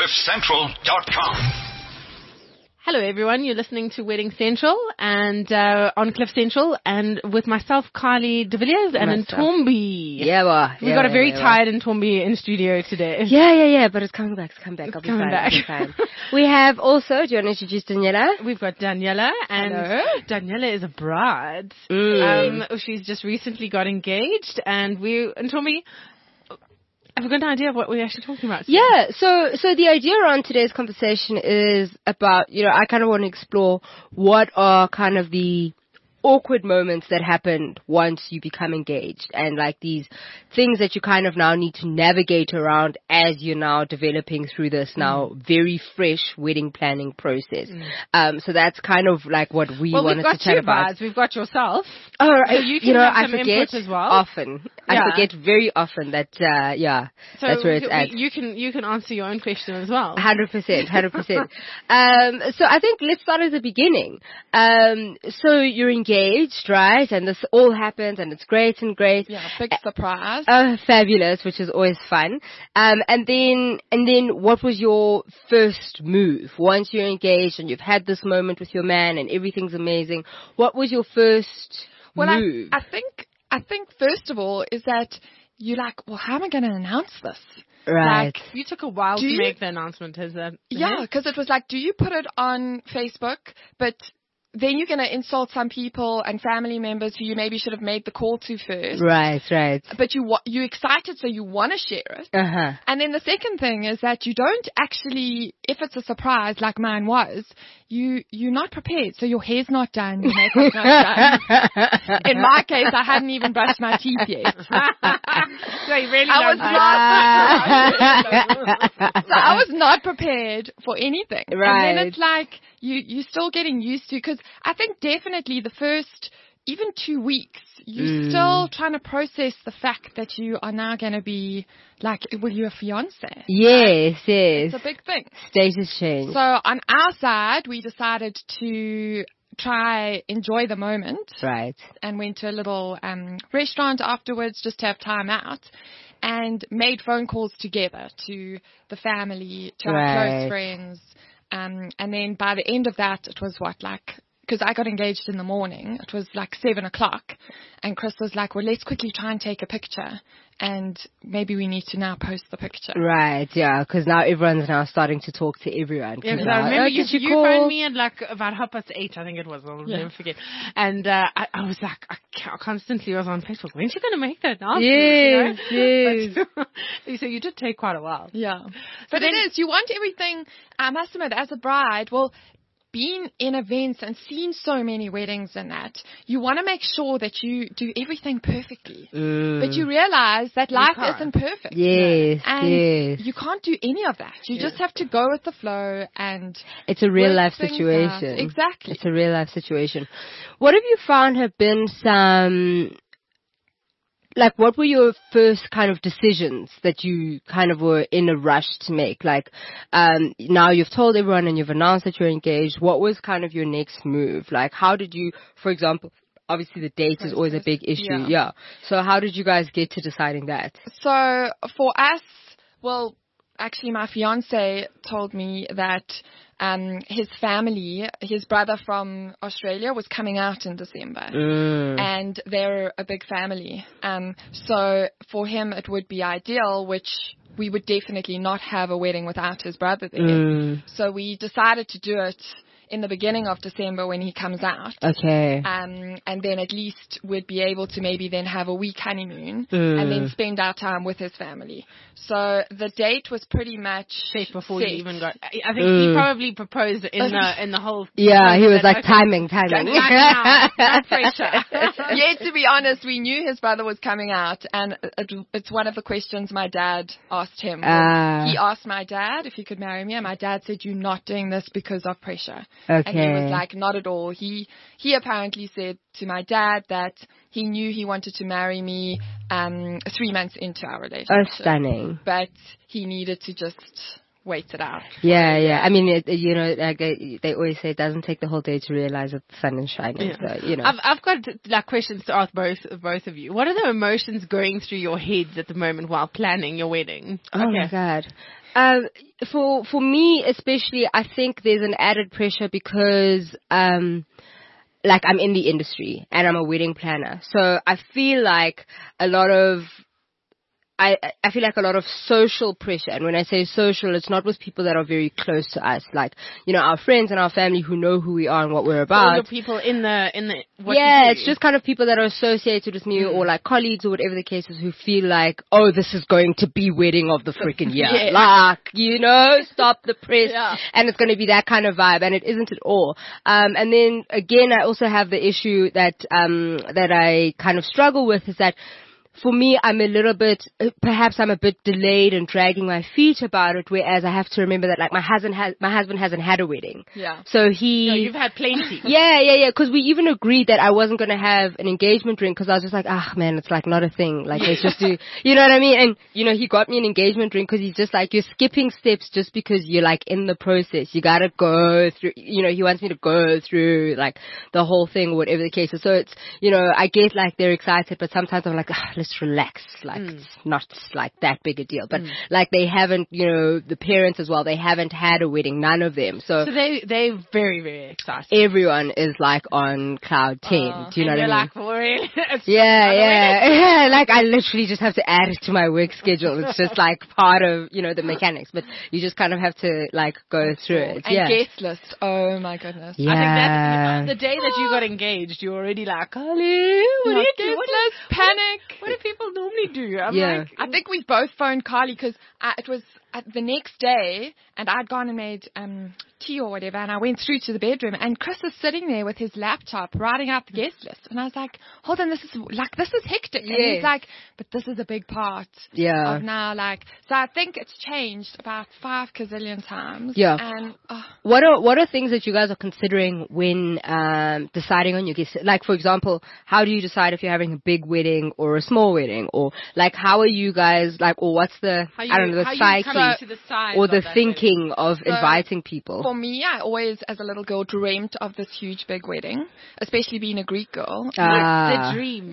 CliffCentral.com. Hello, everyone. You're listening to Wedding Central and on Cliff Central, and with myself, Kylie de Villiers, and Ntombi. We got a very tired Ntombi in studio today. Yeah. But it's coming back. I'll be fine. We have also, do you want to introduce Daniela? We've got Daniela, and hello. Daniela is a bride. She's just recently got engaged, and Ntombi, I've got an idea of what we're actually talking about today. Yeah, so the idea around today's conversation is about, I kind of want to explore what are kind of the awkward moments that happened once you become engaged, and like these things that you kind of now need to navigate around as you're now developing through this now very fresh wedding planning process. So that's kind of like what we wanted to chat about. Brides. We've got yourself. Oh, right. So you can have some input as well. Often. I forget very often that, so that's where it's at. You can answer your own question as well. 100%. So I think let's start at the beginning. So you're engaged, right? And this all happens, and it's great. Yeah, big surprise. Oh, fabulous, which is always fun. And then what was your first move? Once you're engaged and you've had this moment with your man and everything's amazing, what was your first move? I think first of all is that you're like, well, how am I going to announce this? Right. Like, you took a while to make the announcement, has that? Yeah, because it was like, do you put it on Facebook? But then you're going to insult some people and family members who you maybe should have made the call to first. Right. But you're excited, so you want to share it. And then the second thing is that you don't actually, if it's a surprise like mine was, you're not prepared. So your hair's not done, your makeup's not done. In my case, I hadn't even brushed my teeth yet. So you really I was not prepared for anything. Right. And then it's like you're still getting used to, because I think definitely the first even 2 weeks, you're still trying to process the fact that you are now going to be like, well, you're a fiance. Yes. It's a big thing. Status change. So on our side, we decided to try enjoy the moment. Right. And went to a little restaurant afterwards just to have time out, and made phone calls together to the family, to our close friends. And then by the end of that, it was because I got engaged in the morning, it was like 7 o'clock, and Chris was like, well, let's quickly try and take a picture, and maybe we need to now post the picture. Right, yeah, because now everyone's now starting to talk to everyone. Yeah, because I remember you phoned me at like about 8:30, I think it was, I'll never forget. And I was like, I constantly was on Facebook, when's she going to make that announcement? Yes. So you did take quite a while. Yeah. But it is, you want everything, I must admit, as a bride, being in events and seeing so many weddings and that, you want to make sure that you do everything perfectly. But you realize that life isn't perfect. Yes, and you can't do any of that. You just have to go with the flow, and it's a real life situation. Exactly. It's a real life situation. What have you found have been some, like, what were your first kind of decisions that you kind of were in a rush to make? Like, now you've told everyone and you've announced that you're engaged. What was kind of your next move? Like, how did you, for example, obviously the date is always a big issue. Yeah. So how did you guys get to deciding that? So for us, well, actually my fiance told me that his family, his brother from Australia was coming out in December, and they're a big family. So for him, it would be ideal, which we would definitely not have a wedding without his brother there. So we decided to do it in the beginning of December when he comes out. Okay. And then at least we'd be able to maybe then have a week honeymoon and then spend our time with his family. So the date was pretty much set before you even got. I think he probably proposed in the whole. Yeah, he was like timing. Not pressure. Yeah, to be honest, we knew his brother was coming out, and it's one of the questions my dad asked him. He asked my dad if he could marry me, and my dad said, "You're not doing this because of pressure." Okay. And he was like, not at all. He apparently said to my dad that he knew he wanted to marry me 3 months into our relationship. Oh, stunning. But he needed to just wait it out. Yeah. I mean, like they always say it doesn't take the whole day to realize that the sun is shining. Yeah. So, I've got like questions to ask both of you. What are the emotions going through your heads at the moment while planning your wedding? Oh my God. For me especially, I think there's an added pressure because like I'm in the industry and I'm a wedding planner, so I feel like a lot of social pressure. And when I say social, it's not with people that are very close to us, like, our friends and our family who know who we are and what we're about. All the people in the what it's just kind of people that are associated with me or like colleagues or whatever the case is, who feel like, oh, this is going to be wedding of the freaking year. Like, stop the press. And it's going to be that kind of vibe, and it isn't at all. And then again, I also have the issue that I kind of struggle with, is that for me, I'm a bit delayed and dragging my feet about it, whereas I have to remember that, like, my husband hasn't had a wedding. Yeah. So you've had plenty. Yeah. Because we even agreed that I wasn't going to have an engagement ring, because I was just like, man, it's like not a thing. Like, let's just do, you know what I mean? And, he got me an engagement ring because he's just like, you're skipping steps just because you're like in the process. You got to go through, he wants me to go through like the whole thing or whatever the case is. So it's, I get like they're excited, but sometimes I'm like, let's relax, like it's not like that big a deal, but like they haven't, the parents as well, they haven't had a wedding, none of them, so they're very, very excited. Everyone is like on cloud 10. Do you know what I mean? Like, for real? Yeah, like I literally just have to add it to my work schedule. It's just like part of the mechanics, but you just kind of have to like go through it. And guest list, oh my goodness. Yeah. I think that the day that you got engaged, you're already like, Carly, what do you do? Panic. What do people normally do? I think we both phoned Carly because it was the next day, and I'd gone and made tea or whatever, and I went through to the bedroom, and Chris is sitting there with his laptop writing out the guest list, and I was like, hold on, this is hectic. And he's like, but this is a big part of now, like, so I think it's changed about 5 gazillion times. Yeah. And what are things that you guys are considering when deciding on your guest? Like, for example, how do you decide if you're having a big wedding or a small wedding, or like how are you guys like, or what's the the psyche or the thinking of inviting people? For me, I always, as a little girl, dreamt of this huge big wedding, especially being a Greek girl. The dream.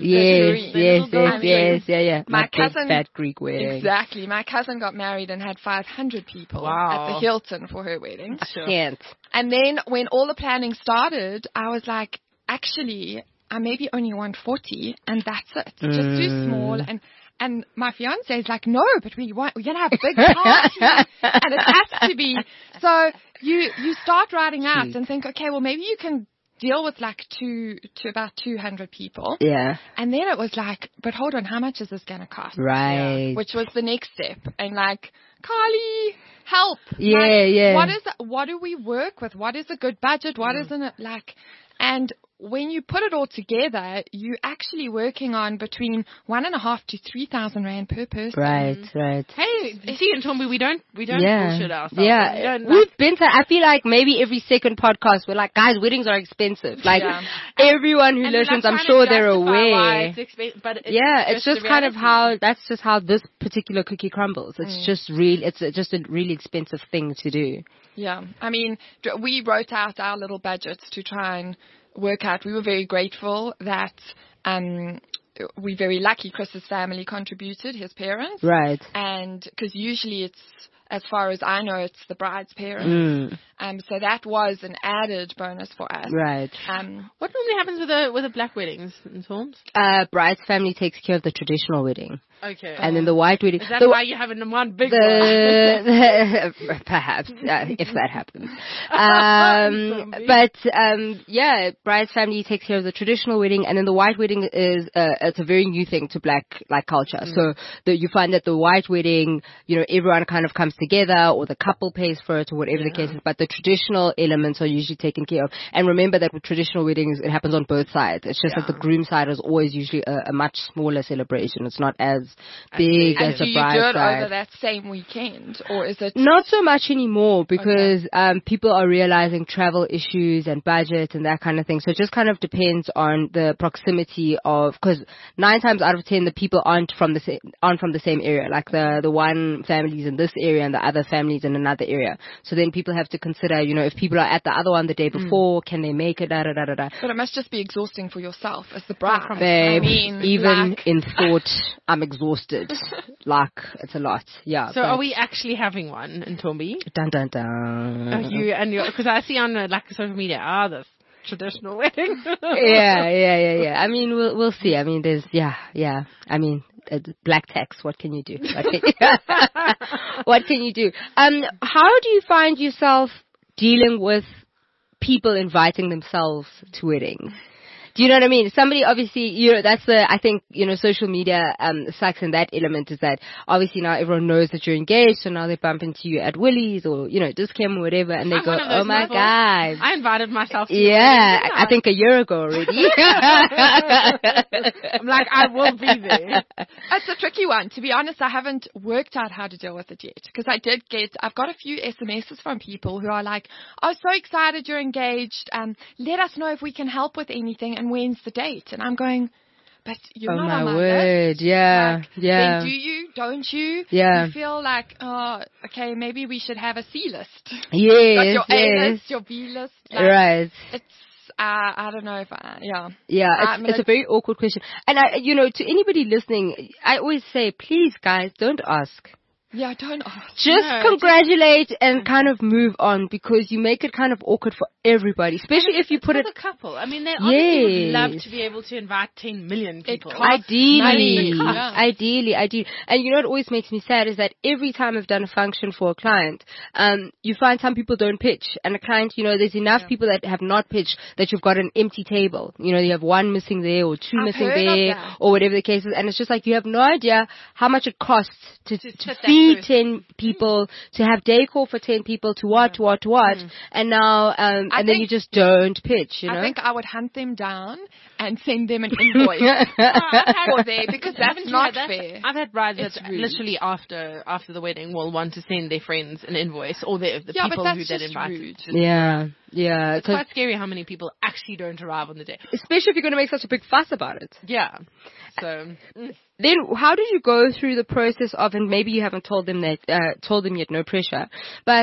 Yes. My cousin, fat Greek wedding. Exactly. My cousin got married and had 500 people at the Hilton for her wedding. Sure. And then when all the planning started, I was like, actually, I maybe only want 40, and that's it. Just do small. And my fiance is like, no, but we're going to have a big party, and it has to be. So you start writing out and think, okay, well, maybe you can deal with like to about 200 people. Yeah. And then it was like, but hold on, how much is this going to cost? Right. Yeah. Which was the next step. And like, Carly, help. Yeah. What do we work with? What is a good budget? What isn't it like? And when you put it all together, you're actually working on between 1,500 to 3,000 rand per person. Right. Hey, see, in Tombi, we don't bullshit ourselves. Yeah, we've been to. I feel like maybe every second podcast we're like, guys, weddings are expensive. Like everyone who listens, I'm sure they're aware. But it's just kind of how this particular cookie crumbles. It's just a really expensive thing to do. Yeah, I mean, we wrote out our little budgets to try and work out. We were very grateful that we're very lucky Chris's family contributed, his parents. Right. And because usually it's, as far as I know, it's the bride's parents. So that was an added bonus for us. Right. What normally happens with the black weddings in Torms? Bride's family takes care of the traditional wedding. Okay. And then the white wedding. Is that why you're having one big one? Perhaps, if that happens. Bride's family takes care of the traditional wedding, and then the white wedding is it's a very new thing to black culture. So you find that the white wedding, everyone kind of comes together, or the couple pays for it, or whatever the case is. But the traditional elements are usually taken care of. And remember that with traditional weddings, it happens on both sides. It's just that the groom side is always usually a much smaller celebration. It's not as big as the bride side. Do you do it over that same weekend, or is it not so much anymore because people are realizing travel issues and budget and that kind of thing. So it just kind of depends on the proximity of, because 9 times out of 10 the people aren't from the same area. Like the one family's in this area and the other family's in another area. So then people have to consider, if people are at the other one the day before, can they make it, But it must just be exhausting for yourself as the bride. Babe, even in thought, I'm exhausted. It's a lot. Yeah. So are we actually having one in Tombie? Dun, dun, dun. Because I see on social media, this traditional wedding. Yeah. I mean, we'll see. I mean, there's, I mean, black tax. What can you do? What can you do? How do you find yourself dealing with people inviting themselves to weddings? Do you know what I mean? Somebody obviously, that's I think, social media sucks in that element, is that obviously now everyone knows that you're engaged, so now they bump into you at Willie's or, Discam or whatever, and they go, oh my God. I invited myself to I think a year ago already. I'm like, I will be there. It's a tricky one. To be honest, I haven't worked out how to deal with it yet, because I've got a few SMSs from people who are like, oh, so excited you're engaged. Let us know if we can help with anything. And when's the date? And I'm going, but you're not on my word. list. Yeah. Then do you? Don't you? Yeah. You feel like, oh, okay, maybe we should have a C list. Yes. Got your A list, your B list. Right. It's, I don't know if Yeah, it's a very awkward question. And to anybody listening, I always say, please guys, don't ask. Yeah, don't ask. Just congratulate and kind of move on, because you make it kind of awkward for everybody, especially if you put it. For the couple. I mean, they obviously would love to be able to invite 10 million people. Ideally. And what always makes me sad is that every time I've done a function for a client, you find some people don't pitch, and a client, there's enough people that have not pitched that you've got an empty table. You have one missing there or two missing there or whatever the case is, and it's just like you have no idea how much it costs to feed 10 people, to have decor for 10 people, to what, and now, and then you just don't pitch, I think I would hunt them down and send them an invoice for there, because that's not fair. I've had brides that literally after the wedding will want to send their friends an invoice, or the people who did invite. Yeah. It's quite scary how many people actually don't arrive on the day. Especially if you're going to make such a big fuss about it. Yeah. So then how did you go through the process of, and maybe you haven't told them yet, no pressure, but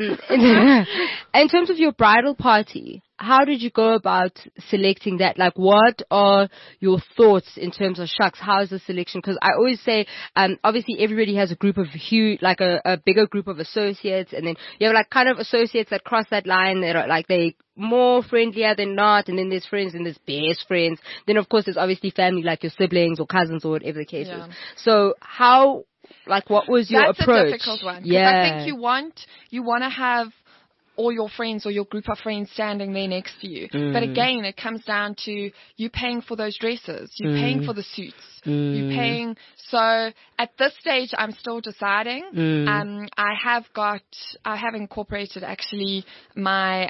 in terms of your bridal party, how did you go about selecting that? Like, what are your thoughts in terms of, shucks, how is the selection? Because I always say, obviously everybody has a group of a bigger group of associates, and then you have kind of associates that cross that line that are they more friendlier than not, and then there's friends and there's best friends. Then of course there's obviously family, like your siblings or cousins or whatever the case is. So how, what was your approach? That's a difficult one. Yeah. I think you want to have all your friends or your group of friends standing there next to you. But again, it comes down to you paying for those dresses, you're paying for the suits, you're paying. So at this stage, I'm still deciding. I have incorporated actually my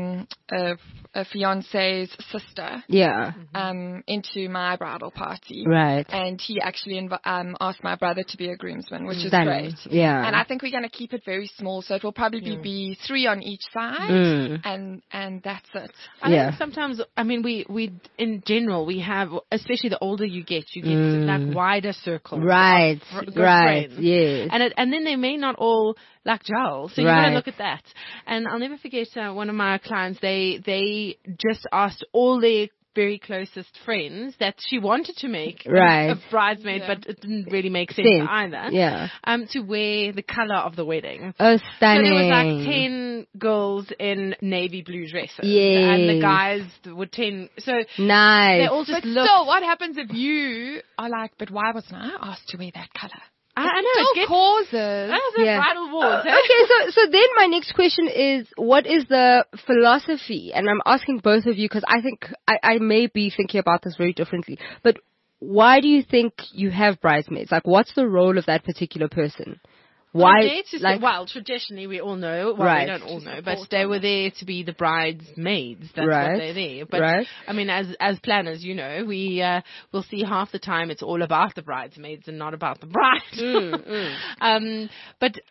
fiance's sister into my bridal party. Right. And he actually asked my brother to be a groomsman, which is great. Yeah. And I think we're going to keep it very small, so it will probably be 3 on each side, and that's it. I think sometimes, I mean, we in general, we have, especially the older you get wider circles. Right. Friends. Yes. And then they may not all gel. So you got to look at that. And I'll never forget one of my clients, they just asked all their very closest friends that she wanted to make a bridesmaid, but it didn't really make sense either. Yeah. To wear the color of the wedding. Oh, stunning. So there was 10 girls in navy blue dresses. Yeah. And the guys were 10. So nice. They all just still, what happens if you are like, but why wasn't I asked to wear that color? I know. It causes. Bridal wars. Okay, so then my next question is, what is the philosophy? And I'm asking both of you because I think I may be thinking about this very differently. But why do you think you have bridesmaids? What's the role of that particular person? Why? Well, traditionally we all know. Well, we don't all know, but they were there to be the bridesmaids. That's what they're there. But I mean, as planners, we will see half the time it's all about the bridesmaids and not about the bride. But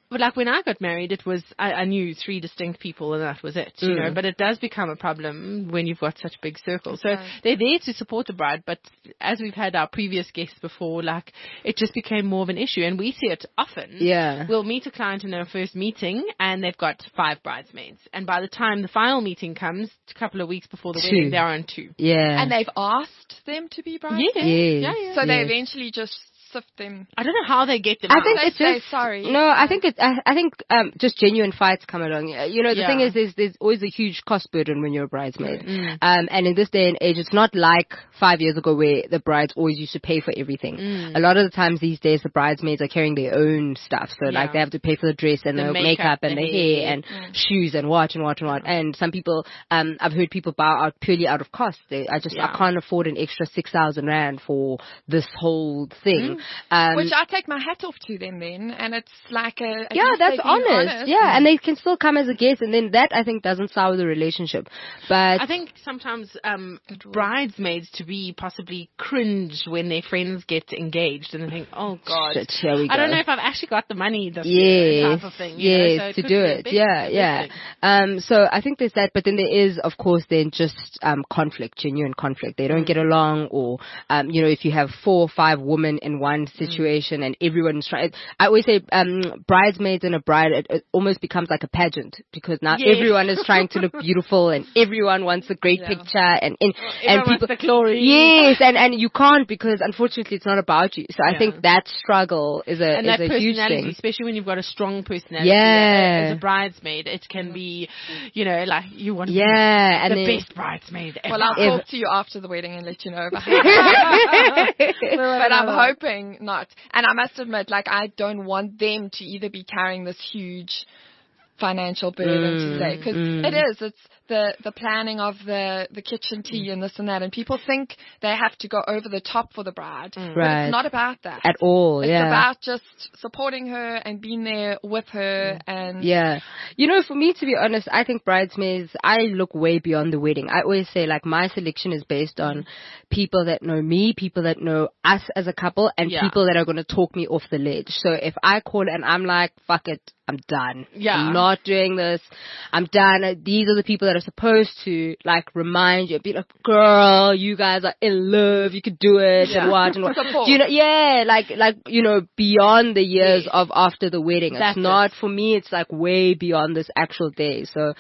But like when I got married, it was, I knew 3 distinct people and that was it, you know, but it does become a problem when you've got such big circles. So they're there to support the bride, but as we've had our previous guests before, like it just became more of an issue, and we see it often. Yeah. We'll meet a client in their first meeting and they've got 5 bridesmaids. And by the time the final meeting comes, a couple of weeks before the wedding, they're on 2. Yeah. And they've asked them to be bridesmaids? Yes. Yeah. So they eventually just sift them. I don't know how they get them I out. think it's just sorry. No, I think just genuine fights come along. You know, the thing is, there's always a huge cost burden when you're a bridesmaid. And in this day and age, it's not like 5 years ago where the brides always used to pay for everything. A lot of the times these days, the bridesmaids are carrying their own stuff. So like they have to pay for the dress and the makeup and the hair and shoes and what. And some people, I've heard people bow out purely out of cost. I can't afford an extra 6,000 rand for this whole thing. Which I take my hat off to them then, and it's like that's honest. Yeah, and they can still come as a guest, and then that I think doesn't sour the relationship. But I think sometimes bridesmaids to be possibly cringe when their friends get engaged and they think, oh God, shit, here we go. I don't know if I've actually got the money this year, type of thing. Yes, so to do it. So I think there's that, but then there is, of course, then just genuine conflict. They don't get along, or if you have 4 or 5 women in one situation and everyone's trying. I always say bridesmaids and a bride, it almost becomes like a pageant, because now everyone is trying to look beautiful and everyone wants a great picture and people wants the glory. Yes, and you can't, because unfortunately it's not about you. So I think that struggle is a huge thing, especially when you've got a strong personality. Yeah, as a bridesmaid, it can be, like you want to be and the best bridesmaid ever. Well, I'll talk to you after the wedding and let you know about it. But I'm hoping not. And I must admit, like, I don't want them to either be carrying this huge financial burden to say, because it's the planning of the kitchen tea and this and that, and people think they have to go over the top for the bride, but it's not about that at all. It's about just supporting her and being there with her. And for me, to be honest, I think bridesmaids, I look way beyond the wedding. I always say, like, my selection is based on people that know me, people that know us as a couple, and people that are going to talk me off the ledge. So if I call and I'm like, fuck it, I'm done. I'm not doing this. I'm done. These are the people that are supposed to, like, remind you, be like, girl, you guys are in love. You could do it and what. Beyond the years of after the wedding. It's not, for me, it's like way beyond this actual day. So,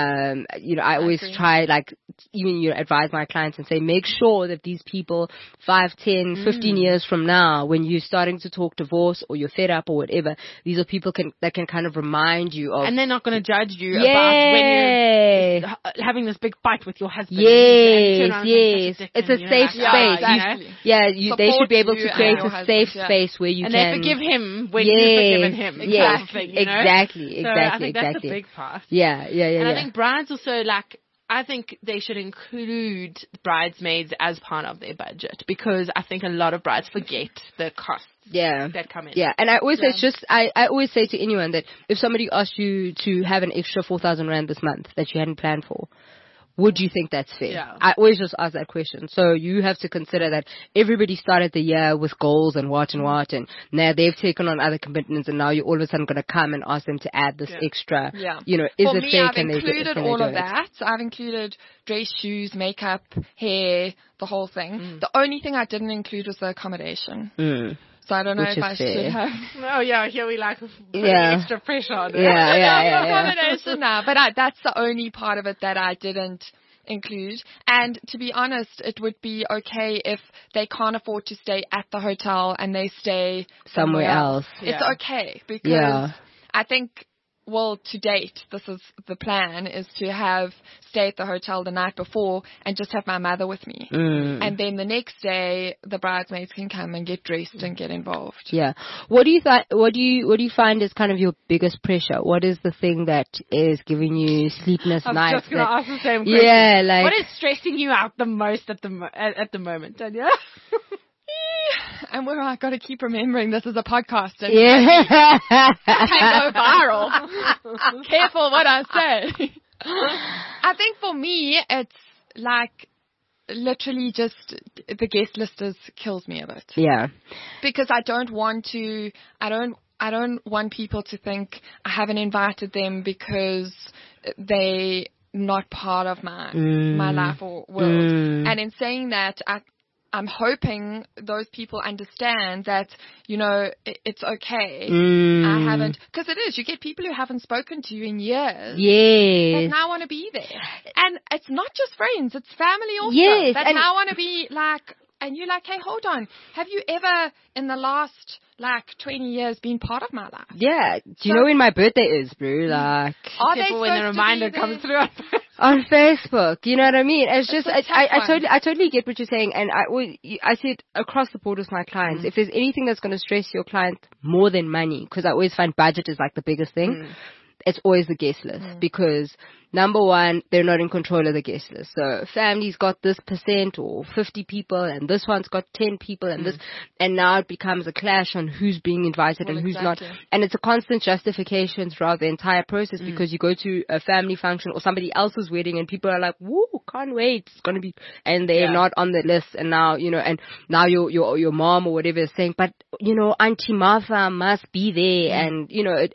I always try, like, even, advise my clients and say, make sure that these people 5, 10, 15 years from now, when you're starting to talk divorce or you're fed up or whatever, these are people that can kind of remind you of. And they're not going to judge you about when you're having this big fight with your husband. Yes. It's a safe space. They should be able to create a safe space where you can. And they forgive him when you've forgiven him. Exactly. So I think that's a big part. Yeah. And I think brides also, like, I think they should include bridesmaids as part of their budget, because I think a lot of brides forget the costs that come in. Yeah, and I always say, I always say to anyone that if somebody asked you to have an extra 4,000 rand this month that you hadn't planned for, would you think that's fair? Yeah. I always just ask that question. So you have to consider that everybody started the year with goals and what, and now they've taken on other commitments, and now you're all of a sudden going to come and ask them to add this extra. Yeah. Is For it me, fair? I've included all of that. So I've included dress, shoes, makeup, hair, the whole thing. The only thing I didn't include was the accommodation. So I don't know if I should have. Oh yeah, here we like extra pressure on it. Yeah. Now, but that's the only part of it that I didn't include. And to be honest, it would be okay if they can't afford to stay at the hotel and they stay somewhere else. It's okay, because I think, well, to date, this is the plan, is to stay at the hotel the night before and just have my mother with me. And then the next day, the bridesmaids can come and get dressed and get involved. Yeah. What do you find is kind of your biggest pressure? What is the thing that is giving you sleepless nights? I was just going to ask the same question. Yeah, like, what is stressing you out the most at the moment, Tanya? And I got to keep remembering this is a podcast. And can go viral. Careful what I say. I think for me, it's like literally just the guest list kills me a bit. Yeah. Because I don't want to. I don't want people to think I haven't invited them because they not part of my life or world. And in saying that, I'm hoping those people understand that, it's okay. I haven't, because it is, you get people who haven't spoken to you in years. Yes. That now want to be there. And it's not just friends, it's family also. Yes. That now want to be like, and you're like, hey, hold on. Have you ever in the last 20 years been part of my life? Yeah. Do you know when my birthday is, bro? Like, are they when the reminder comes through on Facebook? You know what I mean? It's just, I totally get what you're saying. And I see it across the board with my clients. If there's anything that's going to stress your client more than money, because I always find budget is like the biggest thing. It's always the guest list, because number one, they're not in control of the guest list. So family's got this % or 50 people, and this one's got 10 people, and this, and now it becomes a clash on who's being invited and who's not. And it's a constant justification throughout the entire process, because you go to a family function or somebody else's wedding and people are like, woo, can't wait, it's going to be, and they're not on the list. And now, and now your mom or whatever is saying, but, Auntie Martha must be there. And,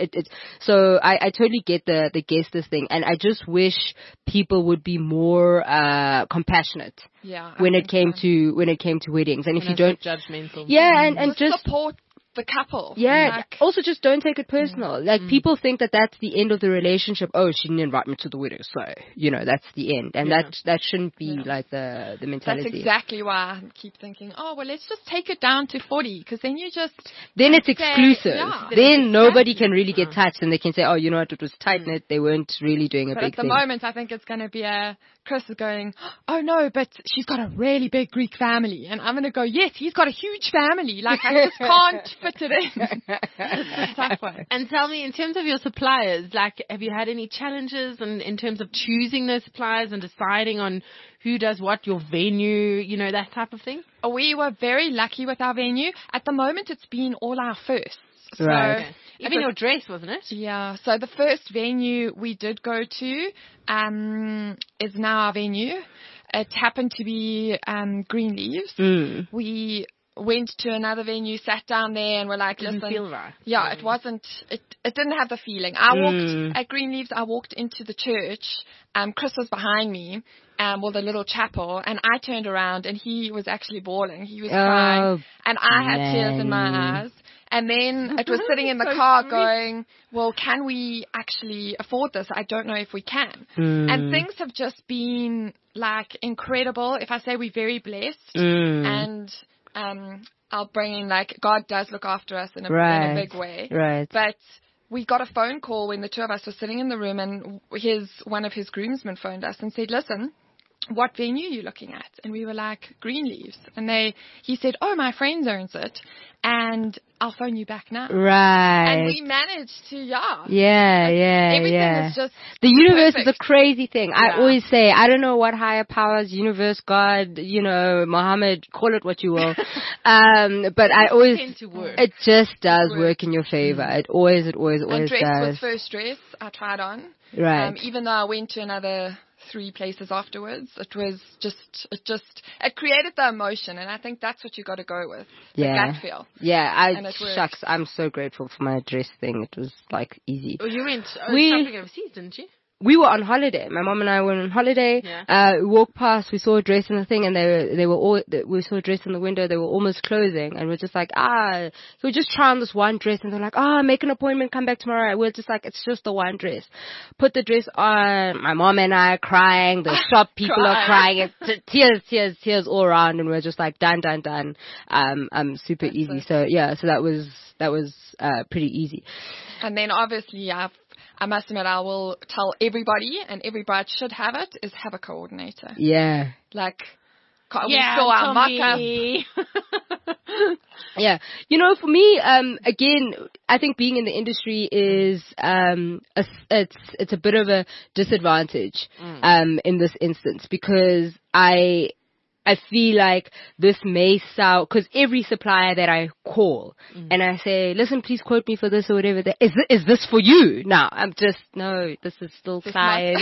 so I totally get the guest list thing. And I just wish people would be more compassionate when it came to weddings. And if you don't judgmental, and just support the couple. Yeah. Also, just don't take it personal. Like, people think that that's the end of the relationship. Oh, she didn't invite me to the wedding, so that's the end. And that shouldn't be like the mentality. That's exactly why I keep thinking, oh well, let's just take it down to 40, because then then it's exclusive. Then nobody can really get touched, and they can say, oh, you know what, it was tight knit. They weren't really doing a big thing. But at the moment, I think it's going to be Chris is going, oh no, but she's got a really big Greek family. And I'm going to go, yes, he's got a huge family. Like, I just can't fit it in. It's a tough one. And tell me, in terms of your suppliers, like, have you had any challenges in terms of choosing those suppliers and deciding on who does what, your venue, that type of thing? We were very lucky with our venue. At the moment, it's been all our firsts. Right. So, even your dress, wasn't it? Yeah. So the first venue we did go to is now our venue. It happened to be Greenleaves. We went to another venue, sat down there, and we're like, listen, didn't feel right. Yeah, it wasn't. It didn't have the feeling. I walked at Greenleaves. I walked into the church. Chris was behind me. With a little chapel, and I turned around, and he was actually bawling. He was crying, and I had tears in my eyes. And then it was sitting in the car going, well, can we actually afford this? I don't know if we can. And things have just been like incredible. If I say we're very blessed, and I'll bring in, like, God does look after us in a big way. Right. But we got a phone call when the two of us were sitting in the room, and one of his groomsmen phoned us and said, listen, what venue are you looking at? And we were like, Greenleaves. And he said, oh, my friend owns it, and I'll phone you back now. Right. And we managed to, everything is just the universe perfect. is a crazy thing. I always say, I don't know what higher powers, universe, God, Muhammad, call it what you will. But I always, it just does work in your favor. It always and dress does. was first dress I tried on. Right. Even though I went to another 3 places afterwards, it created the emotion, and I think that's what you got to go with. The gut feel. Yeah, shucks, I'm so grateful for my dress thing. It was like easy. Oh, you went shopping overseas, didn't you? We were on holiday. My mom and I were on holiday. We walked past, we saw a dress in the thing, and we saw a dress in the window. They were almost closing, and we're just like, so we just try on this one dress, and they're like, make an appointment, come back tomorrow. We're just like, it's just the one dress. Put the dress on. My mom and I are crying. The shop people are crying. Tears all around, and we're just like, done. Super That's easy. it. So that was pretty easy. And then obviously I must admit, I will tell everybody, and every bride should have it, is have a coordinator. Yeah. Like, we saw our mock-up. Yeah. For me, again, I think being in the industry is, it's a bit of a disadvantage, in this instance, because I feel like this may sound, because every supplier that I call and I say, listen, please quote me for this or whatever, is this for you? No, no, this is still client.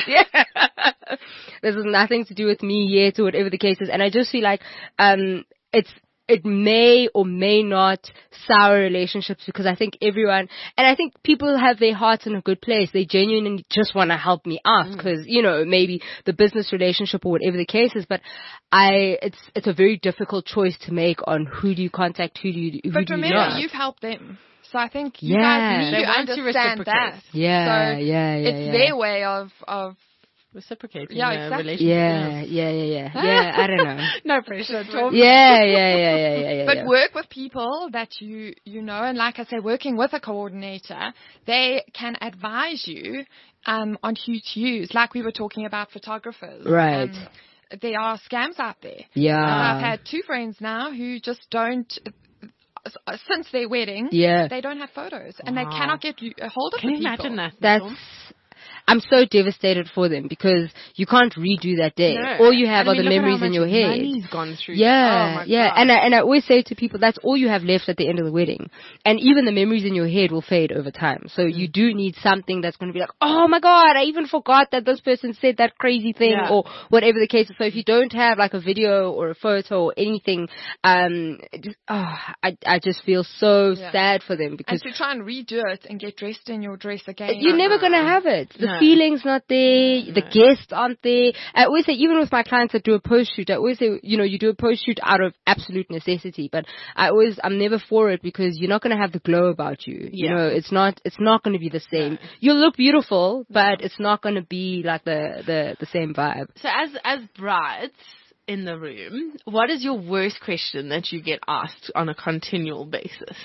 This has nothing to do with me yet, or whatever the case is. And I just feel like, it may or may not sour relationships, because I think everyone, and I think people have their hearts in a good place. They genuinely just want to help me out because, maybe the business relationship or whatever the case is, but it's a very difficult choice to make on who do you contact, who do you remember, you've helped them. So I think you guys need to understand that. Yeah, so it's their way of reciprocating. Yeah, exactly. Yeah. I don't know. No pressure at all. Yeah. But work with people that you know, and like I say, working with a coordinator, they can advise you on who to use. Like we were talking about photographers. Right. There are scams out there. Yeah. I've had 2 friends now who just don't. Since their wedding, they don't have photos, and they cannot get a hold of the people. Can you imagine that? I'm so devastated for them because you can't redo that day. No. All you have are the memories in your head. Money's gone through. Yeah, oh my God. And I always say to people, that's all you have left at the end of the wedding. And even the memories in your head will fade over time. So you do need something that's going to be like, oh my God, I even forgot that this person said that crazy thing or whatever the case is. So if you don't have like a video or a photo or anything, I just feel so sad for them because and to try and redo it and get dressed in your dress again, you're never going to have it. The feeling's not there. The guests aren't there. I always say, even with my clients that do a post shoot, I always say, you do a post shoot out of absolute necessity, but I'm never for it because you're not going to have the glow about you. It's not going to be the same. You'll look beautiful, but it's not going to be like the same vibe. So as brides in the room, what is your worst question that you get asked on a continual basis?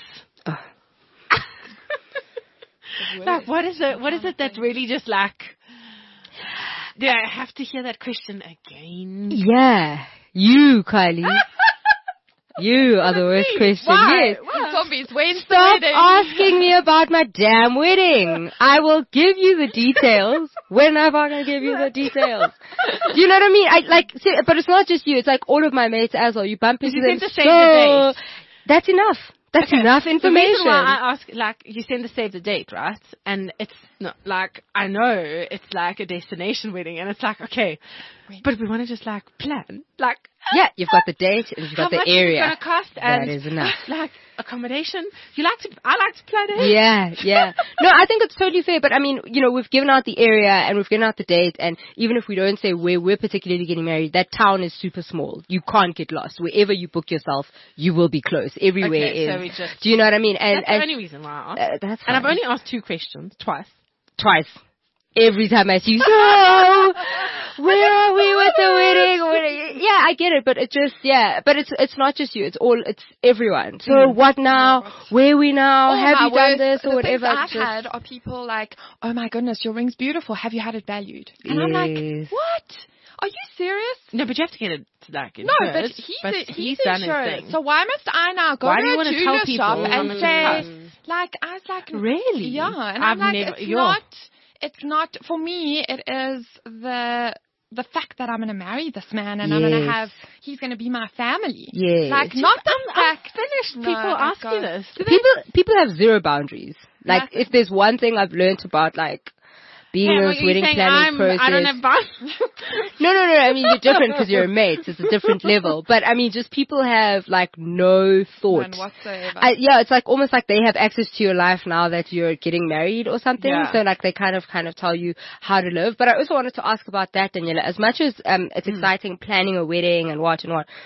Like, what is it that really just like, do I have to hear that question again? Yeah. You, Kylie. You are the worst question. Why? Yes. Zombies, when's the Stop wedding? asking me about my damn wedding. I will give you the details whenever I can give you the details. Do you know what I mean? But it's not just you. It's like all of my mates as well. You bump into them. Save the date. That's enough. That's enough information. The reason why I ask, like, you send the save the date, right? And it's not, like, I know it's like a destination wedding, and it's like, okay, but we want to just, like, plan. Like, yeah, you've got the date, and you've got the area. How much is it going to cost? And, that is enough. Like, accommodation. I like to plan it. Yeah. No, I think it's totally fair, but I mean, we've given out the area, and we've given out the date, and even if we don't say where we're particularly getting married, that town is super small. You can't get lost. Wherever you book yourself, you will be close. Everywhere is. So do you know what I mean? And that's the only reason why I asked. That's and I've only asked 2 questions, twice. Every time I see you, so where are we with the wedding? Yeah, I get it, but but it's not just you. It's everyone. So what now? Where are we now? Have you done this or whatever? The things I've had are people like, oh my goodness, your ring's beautiful. Have you had it valued? And I'm like, what? Are you serious? No, but you have to get it like no, first, but he's done his thing. So why must I now go to a jeweler shop and say, like, I was like, really? Yeah, and I'm like, it's not for me. It is the fact that I'm going to marry this man and I'm going to have, he's going to be my family. Yes. Like, not the fact. Finished. People ask you this. People have zero boundaries. Like, if there's one thing I've learned about, like, being in this wedding planning process. I don't have boundaries. No. I mean, you're different because you're a mate. It's a different level. But I mean, just people have like no thought. None whatsoever. It's like almost like they have access to your life now that you're getting married or something. Yeah. So like they kind of tell you how to live. But I also wanted to ask about that, Daniela. As much as it's exciting planning a wedding and what,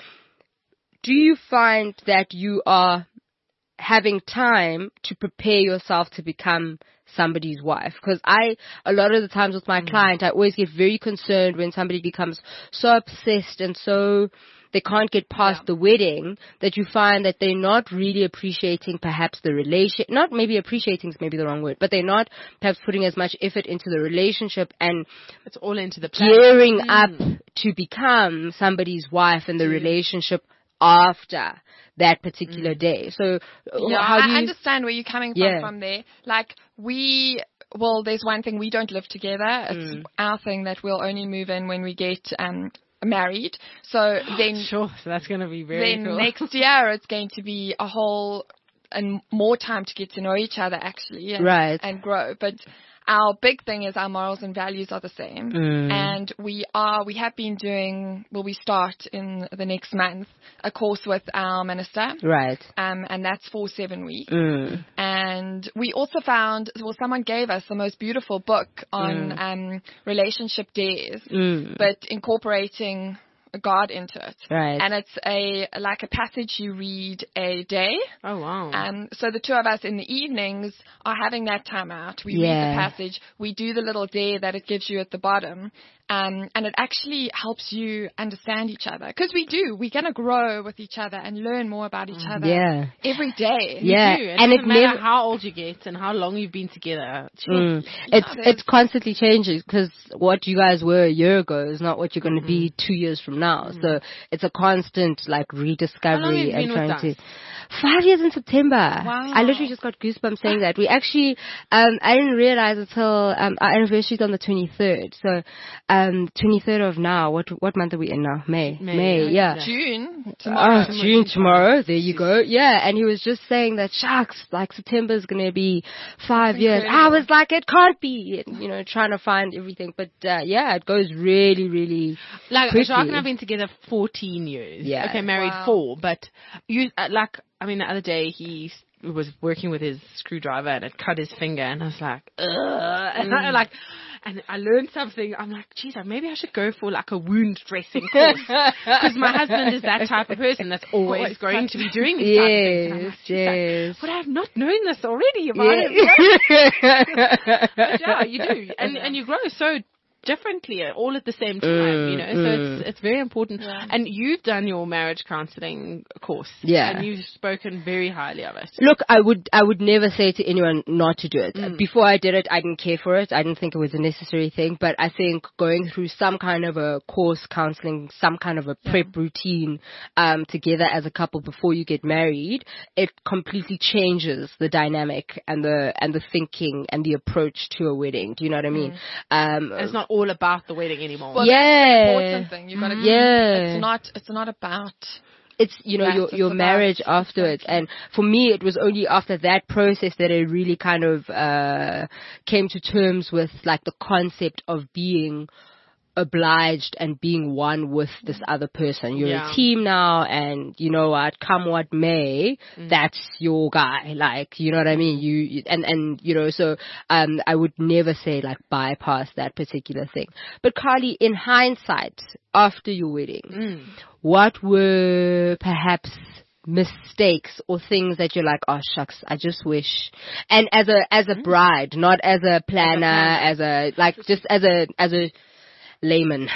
do you find that you are having time to prepare yourself to become somebody's wife? Because a lot of the times with my client, I always get very concerned when somebody becomes so obsessed and so they can't get past the wedding, that you find that they're not really appreciating perhaps the relation, not maybe appreciating is maybe the wrong word, but they're not perhaps putting as much effort into the relationship and it's all into the plan. Gearing up to become somebody's wife in the relationship after that particular day. So how do you... I understand where you're coming from there. Like there's one thing, we don't live together. It's our thing that we'll only move in when we get married. So then... Sure, so that's going to be very cool. Then next year it's going to be a whole and more time to get to know each other actually and grow. But our big thing is our morals and values are the same. And we have been doing, we start in the next month a course with our minister. Right. And that's for 7 weeks. And we also found, someone gave us the most beautiful book on relationship days, but incorporating God into it. Right. And it's like a passage you read a day. Oh, wow. So the two of us in the evenings are having that time out. We read the passage. We do the little day that it gives you at the bottom. And it actually helps you understand each other. Because we're going to grow with each other and learn more about each other every day. Yeah. And it doesn't matter how old you get and how long you've been together. It's constantly changing, because what you guys were a year ago is not what you're going to be 2 years from now. So it's a constant like rediscovery and trying to. 5 years in September. Wow. I literally just got goosebumps saying that. We actually, I didn't realize until our anniversary is on the 23rd. So 23rd of now. What month are we in now? May. Yeah. June. Tomorrow. June tomorrow. There you go. Yeah. And he was just saying that, shucks, like September is going to be 5 years. I was like, it can't be. And, trying to find everything. But it goes really, really like quickly. Jacques and I have been together 14 years. Yeah. Okay, married 4. But you the other day he was working with his screwdriver and it cut his finger, and I was like, ugh. And I learned something. I'm like, geez, maybe I should go for like a wound dressing course, because my husband is that type of person that's always going to be doing these type of things. Yes. Would I have not known this already about it? But yeah, you do, and you grow so differently all at the same time, so it's very important. And you've done your marriage counseling course, and you've spoken very highly of it. Look, I would never say to anyone not to do it. Before I did it, I didn't care for it. I didn't think it was a necessary thing, but I think going through some kind of a course counseling, some kind of a prep routine together as a couple before you get married, it completely changes the dynamic and the thinking and the approach to a wedding. Do you know what I mean? It's not all about the wedding anymore. Well, that's the important thing. You've got to it's not about, it's your marriage afterwards. And for me, it was only after that process that I really kind of came to terms with like the concept of being obliged and being one with this other person. You're a team now, and you know what, come what may, that's your guy. Like, you know what I mean? So I would never say like bypass that particular thing. But Carly, in hindsight, after your wedding, what were perhaps mistakes or things that you're like, oh shucks, I just wish, and as a bride, not as a planner, just as a layman?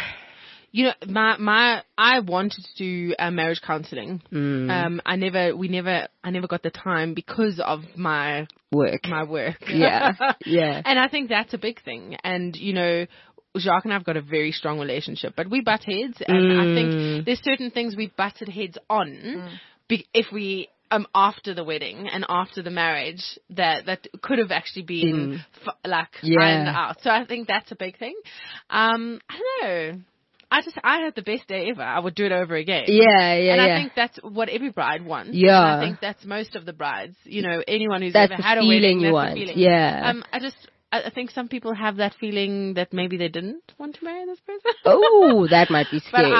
I wanted to do marriage counseling. I never got the time because of my work. Yeah. And I think that's a big thing. And, Jacques and I have got a very strong relationship, but we butt heads, and I think there's certain things we butted heads on if we after the wedding and after the marriage that could have actually been ironed out. So I think that's a big thing. I don't know. I had the best day ever. I would do it over again. And I think that's what every bride wants. Yeah. And I think that's most of the brides. Anyone who's ever had a wedding, that's the feeling. Yeah. I think some people have that feeling that maybe they didn't want to marry this person. Oh, that might be scary.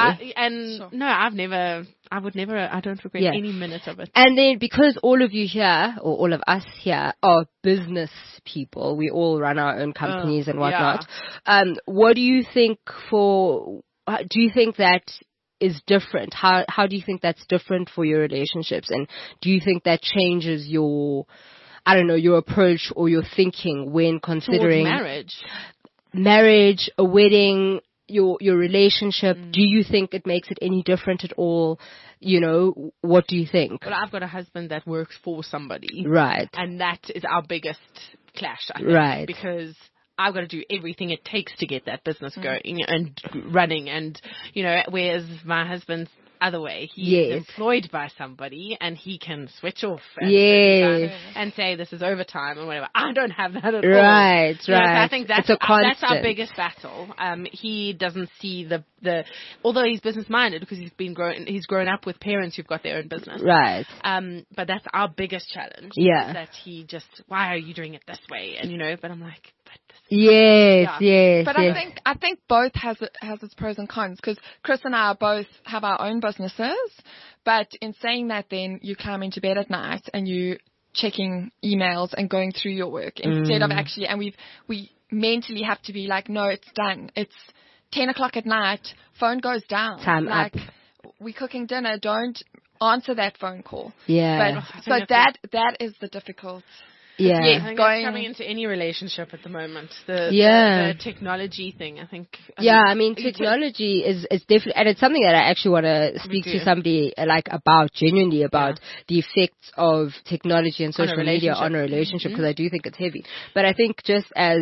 I don't regret any minute of it. And then because all of you here, or all of us here, are business people, we all run our own companies and whatnot. What do you think do you think that is different? How do you think that's different for your relationships? And do you think that changes your approach or your thinking when considering marriage, a wedding, your relationship? Do you think it makes it any different at all? What do you think? Well, I've got a husband that works for somebody. Right. And that is our biggest clash, I think. Right. Because I've got to do everything it takes to get that business going and running, and, whereas my husband's other way. He's employed by somebody and he can switch off and say this is overtime and whatever. I don't have that at all. Right. So I think that's our biggest battle. He doesn't see the although he's business minded because he's grown up with parents who've got their own business. Right. But that's our biggest challenge. Yeah. That he just, why are you doing it this way? And but I'm like, Yes. But I think both has its pros and cons, because Chris and I both have our own businesses. But in saying that, then you climb into bed at night and you checking emails and going through your work instead of actually. And we mentally have to be like, no, it's done. It's 10 o'clock at night. Phone goes down. Time like, up. We're cooking dinner. Don't answer that phone call. Yeah. But so that is the difficult. Yeah. I think that's coming into any relationship at the moment. The technology thing, I think. I mean, technology is definitely, and it's something that I actually want to speak to somebody genuinely about the effects of technology and social media on a relationship, because I do think it's heavy. But I think just as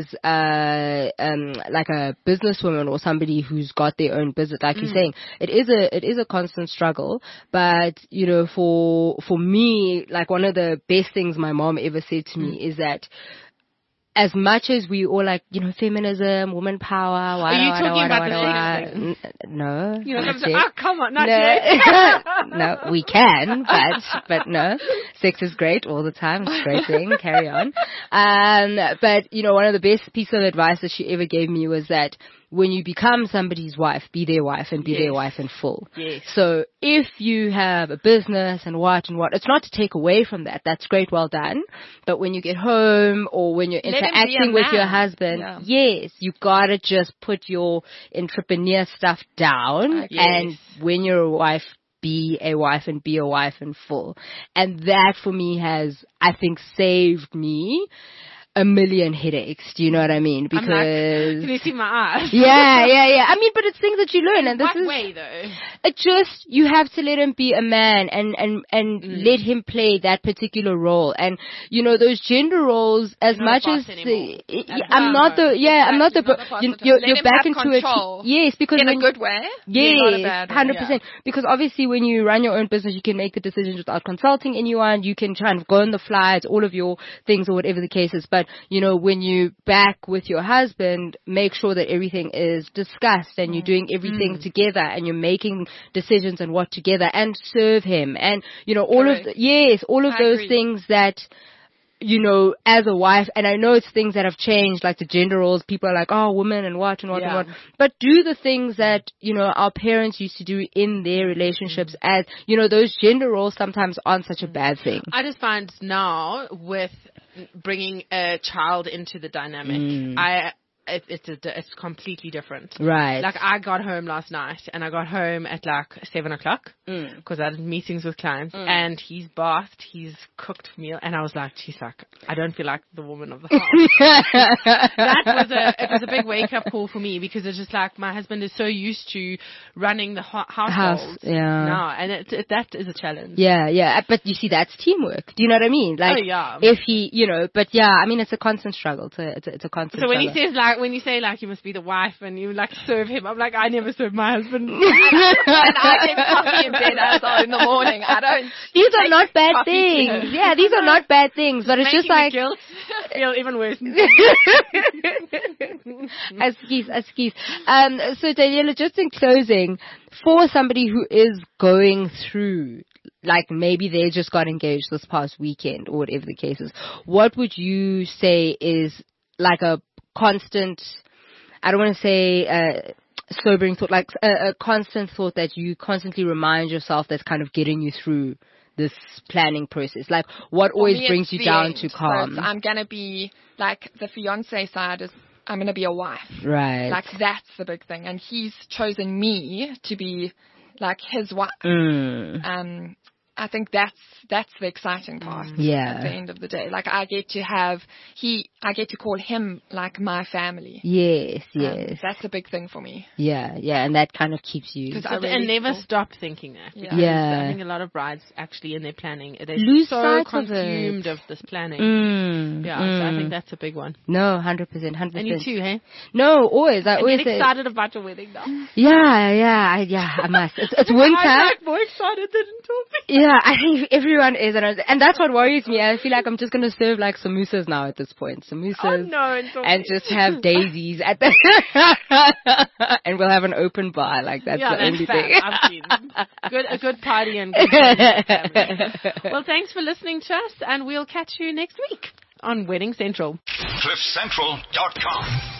like a businesswoman or somebody who's got their own business, like you're saying, it is a constant struggle. But you know, for me, like one of the best things my mom ever said to me is that as much as we all like, you know, feminism, woman power, are you talking about the sex thing? No. You know, come on, not yet. No, we can, but no. Sex is great all the time. It's a great thing. Carry on. But, you know, one of the best pieces of advice that she ever gave me was that when you become somebody's wife, be their wife and be their wife in full. Yes. So if you have a business and what, it's not to take away from that. That's great, well done. But when you get home or when you're interacting with your husband, yes, you gotta just put your entrepreneur stuff down. And when you're a wife, be a wife and be a wife in full. And that for me has, I think, saved me a million headaches. Do you know what I mean? Because can you see my eyes? Yeah. I mean, but it's things that you learn, and this is way though. It just, you have to let him be a man and let him play that particular role. And you know, those gender roles, as much as I'm not the you're back into it. Yes, because in a good way. Yes, 100%. Because obviously, when you run your own business, you can make the decisions without consulting anyone. You can try and go on the fly, all of your things or whatever the case is. But you know, when you back with your husband, make sure that everything is discussed and you're doing everything together and you're making decisions and what together, and serve him. And, you know, all of those things that, you know, as a wife, and I know it's things that have changed, like the gender roles. People are like, oh, women and what. But do the things that, you know, our parents used to do in their relationships. As, you know, those gender roles sometimes aren't such a bad thing. I just find now with bringing a child into the dynamic, it's completely different. Right. Like, I got home last night, and I got home at like 7 o'clock because I had meetings with clients, and he's bathed, he's cooked meal, and I was like, she's like, I don't feel like the woman of the house. It was a big wake up call for me, because it's just like, my husband is so used to running the household now, and that is a challenge. Yeah. But you see, that's teamwork. Do you know what I mean? Like, if he, you know, but yeah, I mean, it's a constant struggle. It's a constant struggle. When he says like, when you say like you must be the wife and you like serve him, I'm like, I never serve my husband. And I get coffee in bed as well in the morning. I don't. These are not bad things. Yeah, these are not bad things, but it's just like guilt feel even worse. As keys. So Daniela, just in closing, for somebody who is going through, like maybe they just got engaged this past weekend or whatever the case is, what would you say is like a constant, I don't want to say sobering thought, like a constant thought that you constantly remind yourself that's kind of getting you through this planning process? Like, what always brings you down to calm? So I'm going to be, like, the fiance side is, I'm going to be a wife. Right. Like, that's the big thing. And he's chosen me to be, like, his wife. I think that's the exciting part. Yeah. At the end of the day, like I get to call him like my family. Yes. That's a big thing for me. Yeah, and that kind of keeps you. And never stop thinking that. Yeah. I think a lot of brides actually in their planning, they're lose so sight consumed of this planning. So I think that's a big one. No, 100%. And you too, hey? No, always. I always get excited about your wedding now. Yeah. I must. It's winter. I'm like more excited than talking. Yeah, I think everyone is, and that's what worries me. I feel like I'm just going to serve like samosas now at this point. Samosas. And just have daisies at the and we'll have an open bar. Like that's the only thing. I've seen. A good party and good family. Well, thanks for listening to us, and we'll catch you next week. on Wedding Central. CliffCentral.com